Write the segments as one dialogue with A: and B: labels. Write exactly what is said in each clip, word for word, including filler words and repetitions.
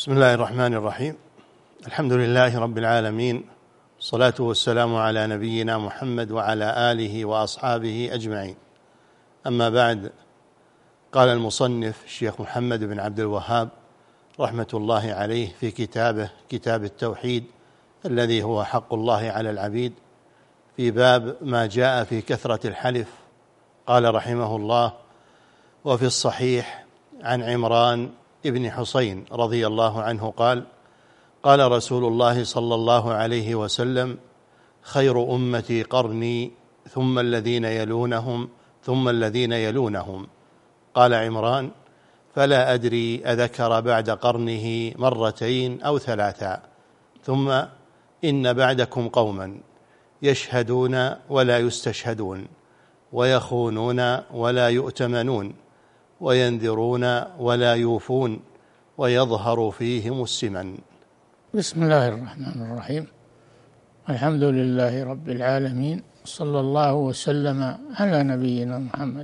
A: بسم الله الرحمن الرحيم. الحمد لله رب العالمين، الصلاة والسلام على نبينا محمد وعلى آله وأصحابه أجمعين. أما بعد، قال المصنف الشيخ محمد بن عبد الوهاب رحمة الله عليه في كتابه كتاب التوحيد الذي هو حق الله على العبيد، في باب ما جاء في كثرة الحلف، قال رحمه الله: وفي الصحيح عن عمران ابن حسين رضي الله عنه قال: قال رسول الله صلى الله عليه وسلم: خير أمتي قرني، ثم الذين يلونهم، ثم الذين يلونهم. قال عمران: فلا أدري أذكر بعد قرنه مرتين أو ثلاثا. ثم: إن بعدكم قوما يشهدون ولا يستشهدون، ويخونون ولا يؤتمنون، وينذرون ولا يوفون، ويظهر فيهم السمن.
B: بسم الله الرحمن الرحيم. الحمد لله رب العالمين، صلى الله وسلم على نبينا محمد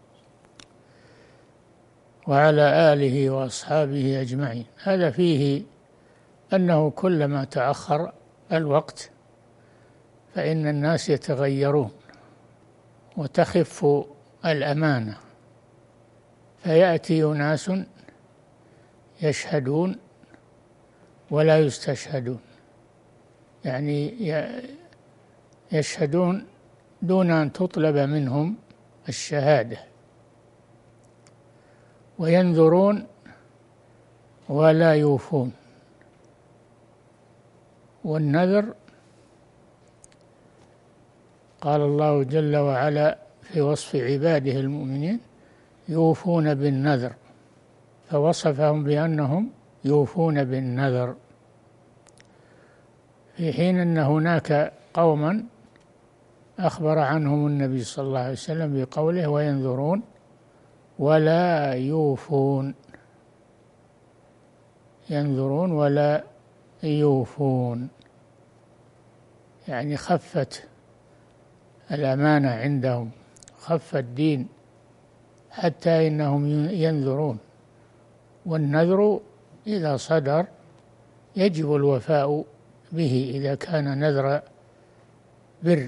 B: وعلى آله وأصحابه أجمعين. هذا فيه أنه كلما تأخر الوقت فإن الناس يتغيرون وتخف الأمانة، فيأتي ناس يشهدون ولا يستشهدون، يعني يشهدون دون أن تطلب منهم الشهادة، وينذرون ولا يوفون. والنذر قال الله جل وعلا في وصف عباده المؤمنين: يوفون بالنذر، فوصفهم بأنهم يوفون بالنذر، في حين أن هناك قوما أخبر عنهم النبي صلى الله عليه وسلم بقوله: وينذرون ولا يوفون. ينذرون ولا يوفون، يعني خفت الأمانة عندهم، خف الدين، حتى إنهم ينذرون. والنذر إذا صدر يجب الوفاء به، إذا كان نذر بر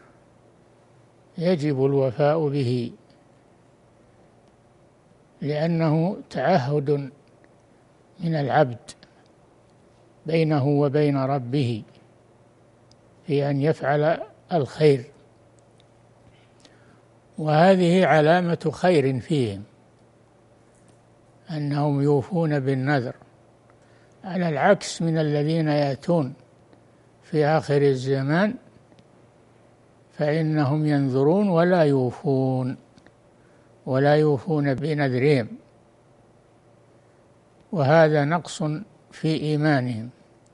B: يجب الوفاء به، لأنه تعهد من العبد بينه وبين ربه في أن يفعل الخير، وهذه علامة خير فيهم أنهم يوفون بالنذر، على العكس من الذين يأتون في آخر الزمان فإنهم ينذرون ولا يوفون ولا يوفون بنذرهم، وهذا نقص في إيمانهم،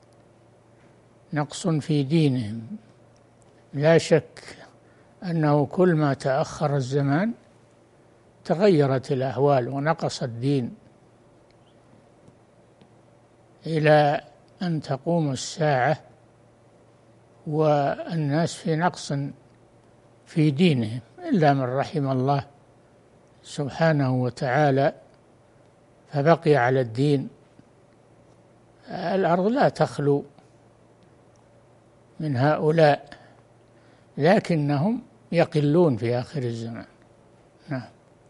B: نقص في دينهم. لا شك أنه كل ما تأخر الزمان تغيرت الأحوال ونقص الدين، إلى أن تقوم الساعة والناس في نقص في دينهم، إلا من رحم الله سبحانه وتعالى فبقي على الدين. الأرض لا تخلو من هؤلاء، لكنهم يقلون في آخر الزمان. نعم.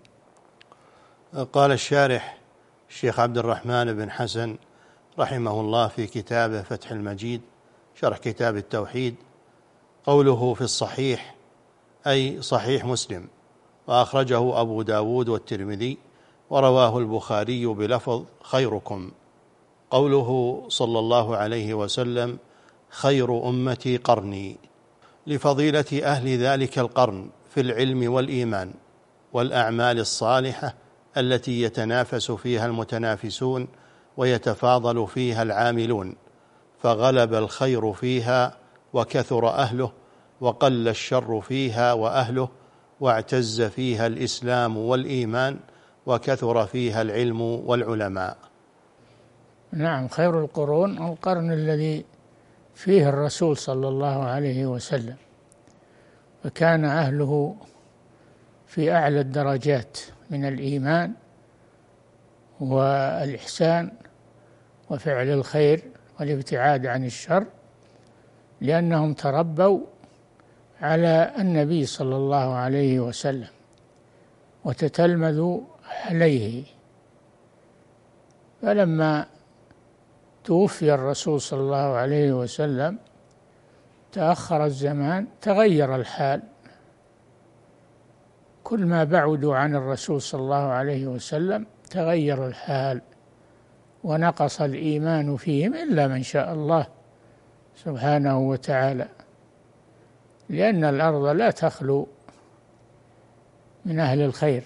A: قال الشارح الشيخ عبد الرحمن بن حسن رحمه الله في كتابه فتح المجيد شرح كتاب التوحيد: قوله في الصحيح أي صحيح مسلم، وأخرجه أبو داود والترمذي، ورواه البخاري بلفظ خيركم. قوله صلى الله عليه وسلم: خير أمتي قرني، لفضيلة أهل ذلك القرن في العلم والإيمان والأعمال الصالحة التي يتنافس فيها المتنافسون ويتفاضل فيها العاملون، فغلب الخير فيها وكثر أهله، وقل الشر فيها وأهله، واعتز فيها الإسلام والإيمان، وكثر فيها العلم والعلماء.
B: نعم، خير القرون القرن الذي فيه الرسول صلى الله عليه وسلم، فكان أهله في أعلى الدرجات من الإيمان والإحسان وفعل الخير والابتعاد عن الشر، لأنهم تربوا على النبي صلى الله عليه وسلم وتتلمذوا عليه. فلما توفي الرسول صلى الله عليه وسلم تأخر الزمان، تغير الحال، كل ما بعدوا عن الرسول صلى الله عليه وسلم تغير الحال ونقص الإيمان فيهم إلا من شاء الله سبحانه وتعالى، لأن الأرض لا تخلو من أهل الخير،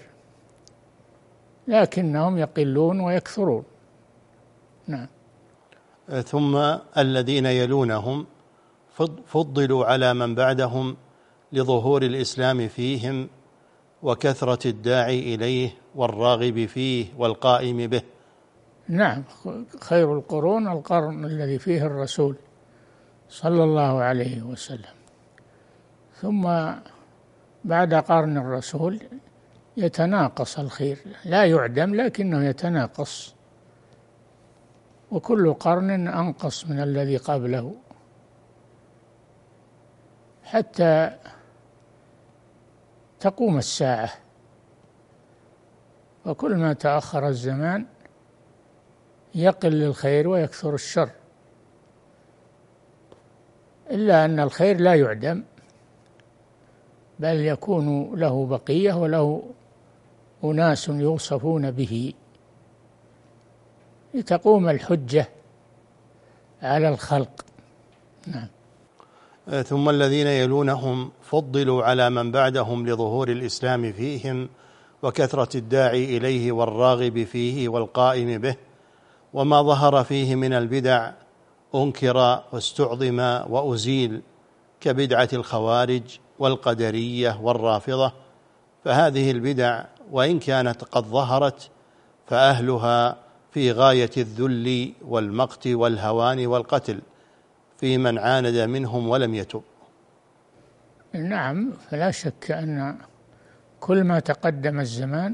B: لكنهم يقلون ويكثرون. نعم.
A: ثم الذين يلونهم فضلوا على من بعدهم لظهور الإسلام فيهم وكثرة الداعي إليه والراغب فيه والقائم به.
B: نعم، خير القرون القرن الذي فيه الرسول صلى الله عليه وسلم، ثم بعد قرن الرسول يتناقص الخير، لا يعدم لكنه يتناقص، وكل قرن أنقص من الذي قبله، حتى تقوم الساعة. وكل ما تأخر الزمان يقل الخير ويكثر الشر، إلا أن الخير لا يعدم، بل يكون له بقية وله أناس يوصفون به لتقوم الحجة على الخلق. نعم.
A: ثم الذين يلونهم فضلوا على من بعدهم لظهور الإسلام فيهم وكثرة الداعي إليه والراغب فيه والقائم به، وما ظهر فيه من البدع أنكر واستعظم وأزيل، كبدعة الخوارج والقدرية والرافضة، فهذه البدع وإن كانت قد ظهرت فأهلها في غاية الذل والمقت والهوان والقتل في من عاند منهم ولم يتب.
B: نعم، فلا شك أن كل ما تقدم الزمان،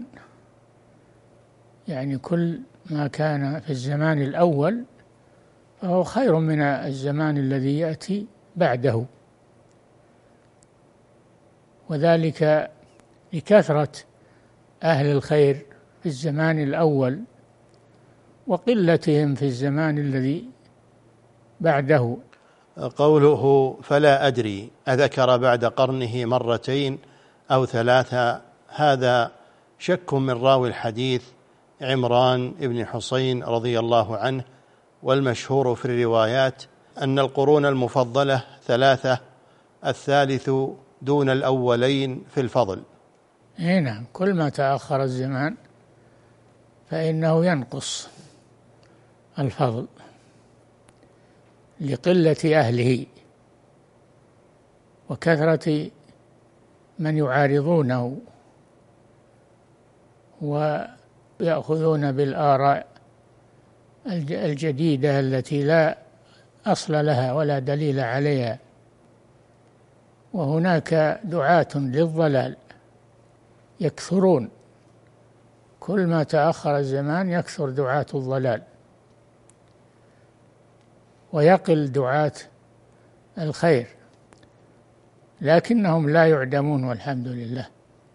B: يعني كل ما كان في الزمان الأول فهو خير من الزمان الذي يأتي بعده، وذلك لكثرة أهل الخير في الزمان الأول وقلتهم في الزمان الذي بعده.
A: قوله فلا أدري أذكر بعد قرنه مرتين أو ثلاثة، هذا شك من راوي الحديث عمران بن حسين رضي الله عنه، والمشهور في الروايات أن القرون المفضلة ثلاثة، الثالث دون الأولين في الفضل.
B: نعم، كل ما تأخر الزمان فإنه ينقص الفضل لقلة أهله وكثرة من يعارضونه ويأخذون بالآراء الجديدة التي لا أصل لها ولا دليل عليها. وهناك دعاة للضلال يكثرون، كل ما تأخر الزمان يكثر دعاة الضلال ويقل دعاة الخير، لكنهم لا يعدمون والحمد لله.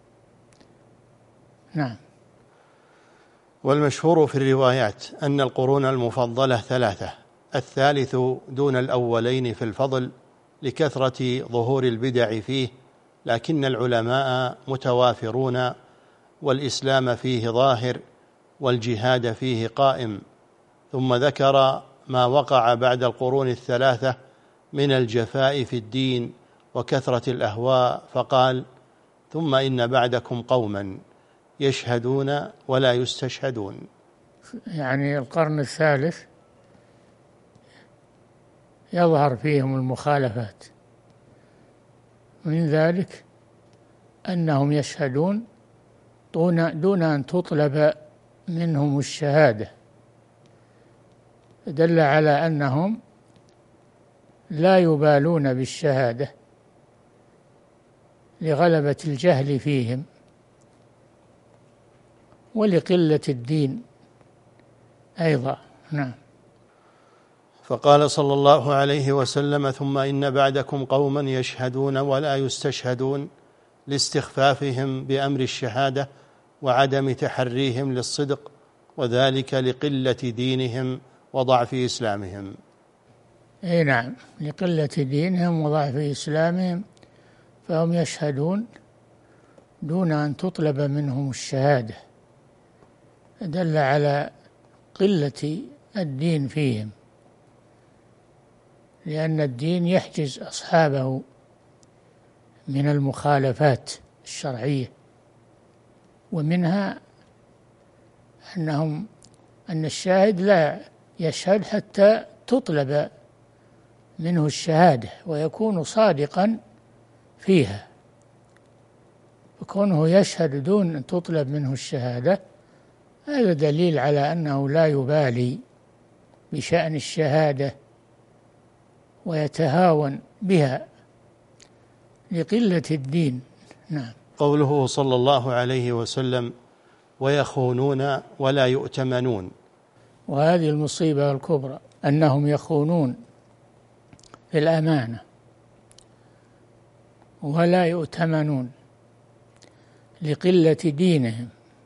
B: نعم.
A: والمشهور في الروايات أن القرون المفضلة ثلاثة، الثالث دون الأولين في الفضل لكثرة ظهور البدع فيه، لكن العلماء متوافرون والإسلام فيه ظاهر والجهاد فيه قائم. ثم ذكر ما وقع بعد القرون الثلاثة من الجفاء في الدين وكثرة الأهواء، فقال ثم إن بعدكم قوما يشهدون ولا يستشهدون.
B: يعني القرن الثالث يظهر فيهم المخالفات، من ذلك أنهم يشهدون دون أن تطلب منهم الشهادة، دل على أنهم لا يبالون بالشهادة لغلبة الجهل فيهم ولقلة الدين أيضا. نعم.
A: فقال صلى الله عليه وسلم: ثم إن بعدكم قوما يشهدون ولا يستشهدون، لاستخفافهم بأمر الشهادة وعدم تحريهم للصدق، وذلك لقلة دينهم وضعف إسلامهم.
B: أي نعم، لقلة دينهم وضعف إسلامهم، فهم يشهدون دون أن تطلب منهم الشهادة، دل على قلة الدين فيهم، لأن الدين يحجز أصحابه من المخالفات الشرعية، ومنها أنهم أن الشاهد لا يشهد حتى تطلب منه الشهادة ويكون صادقا فيها، وكونه يشهد دون أن تطلب منه الشهادة هذا دليل على أنه لا يبالي بشأن الشهادة ويتهاون بها لقلة الدين. نعم.
A: قوله صلى الله عليه وسلم: ويخونون ولا يؤتمنون،
B: وهذه المصيبة الكبرى أنهم يخونون في الأمانة ولا يؤتمنون لقلة دينهم.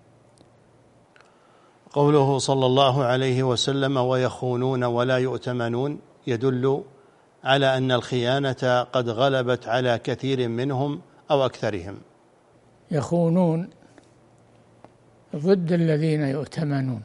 A: قوله صلى الله عليه وسلم: ويخونون ولا يؤتمنون، يدل على أن الخيانة قد غلبت على كثير منهم أو أكثرهم.
B: يخونون ضد الذين يؤتمنون،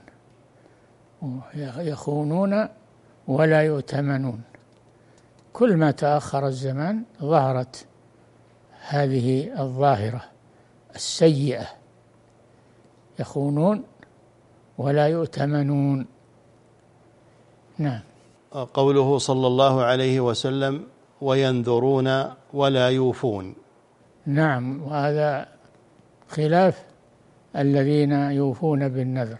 B: يخونون ولا يؤتمنون. كل ما تأخر الزمان ظهرت هذه الظاهرة السيئة، يخونون ولا يؤتمنون. نعم.
A: قوله صلى الله عليه وسلم: وينذرون ولا يوفون.
B: نعم، وهذا خلاف الذين يوفون بالنذر،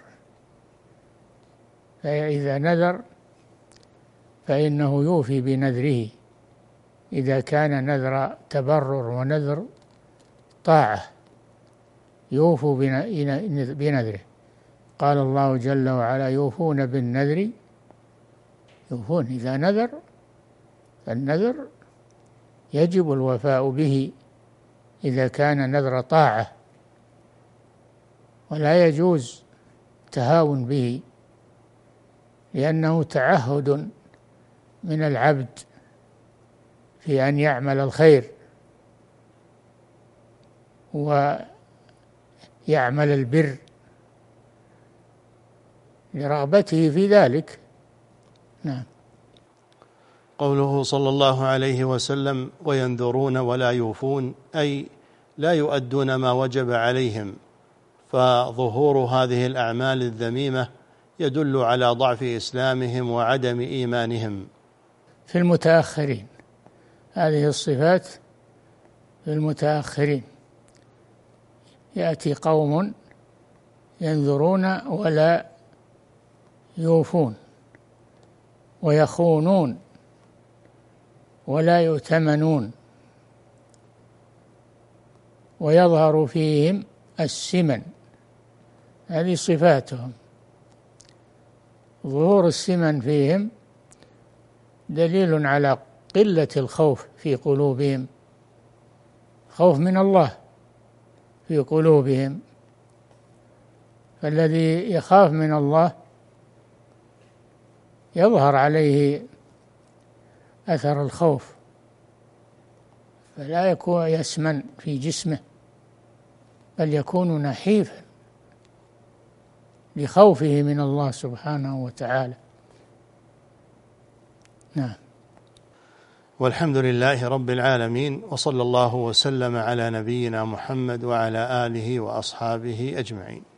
B: فإذا نذر فإنه يوفي بنذره إذا كان نذر تبرر ونذر طاعة، يوفوا بنذره. قال الله جل وعلا: يوفون بالنذر، يوفون إذا نذر، فالنذر يجب الوفاء به إذا كان نذر طاعة، ولا يجوز التهاون به، لأنه تعهد من العبد في أن يعمل الخير ويعمل البر لرغبته في ذلك. نعم.
A: قوله صلى الله عليه وسلم: وينذرون ولا يوفون، أي لا يؤدون ما وجب عليهم، فظهور هذه الأعمال الذميمة يدل على ضعف إسلامهم وعدم إيمانهم.
B: في المتأخرين هذه الصفات، في المتأخرين يأتي قوم ينذرون ولا يوفون، ويخونون ولا يؤتمنون، ويظهر فيهم السمن. هذه صفاتهم. ظهور السمن فيهم دليل على قلة الخوف في قلوبهم، خوف من الله في قلوبهم. فالذي يخاف من الله يظهر عليه أثر الخوف، فلا يكون يسمن في جسمه، بل يكون نحيفا لخوفه من الله سبحانه وتعالى. نعم.
A: والحمد لله رب العالمين، وصلى الله وسلم على نبينا محمد وعلى آله وأصحابه أجمعين.